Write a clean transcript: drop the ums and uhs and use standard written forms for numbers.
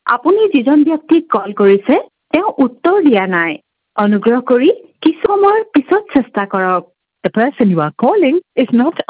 আপুনি যিজন ব্যক্তিক কল কৰিছে তেওঁ উত্তৰ দিয়া নাই অনুগ্ৰহ কৰি কিছু সময়ৰ পিছত চেষ্টা কৰক The person you are calling is not